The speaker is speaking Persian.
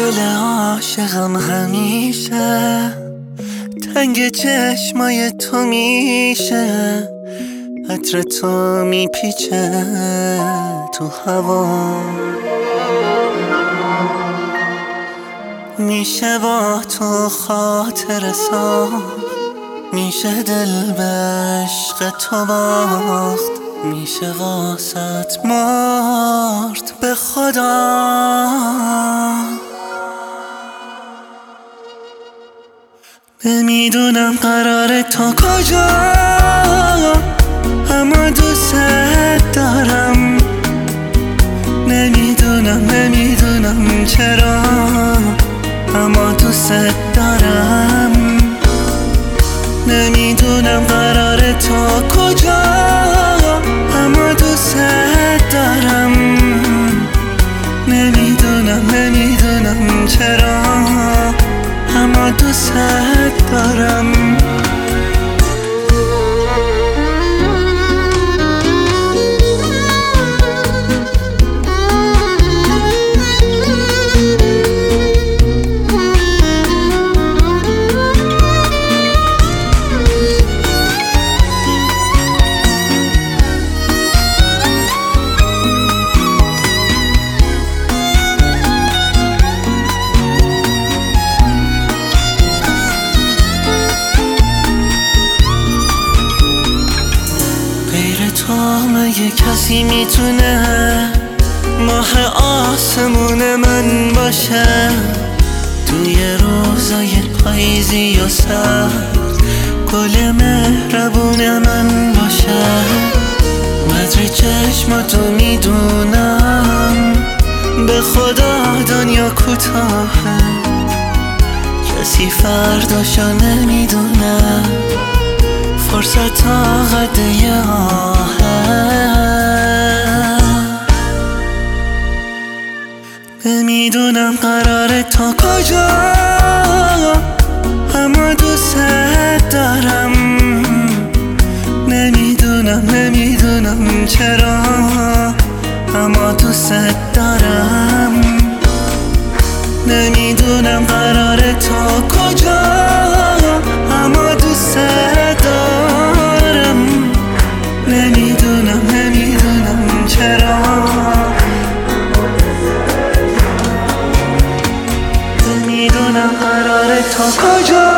دل عاشقم همیشه تنگ چشمای تو میشه، عطر تو میپیچه تو هوا، میشه با تو خاطر ساخت، میشه دل به عشق تو باخت، میشه واسط مرد به خدا. نمیدونم قراره تا کجا، اما دوست دارم. نمیدونم چرا، اما دوست دارم. نمیدونم قراره تا کجا، اما دوست دارم. نمیدونم چرا، اما دوست دارم. تو مگه کسی میتونه ماه آسمون من باشه؟ توی روزای پاییزی و سرد گل مهربون من باشه. قدر چشماتو میدونم، به خدا دنیا کوتاهه، کسی فرداشو نمیدونه، فرصت قد یه آهه. نمیدونم قراره تا کجا، اما دوست دارم. نمیدونم چرا، اما دوست دارم. نمیدونم قراره تا کجا، اما دوست دارم. نمیدونم چرا، نمیدونم قراره تا کجا.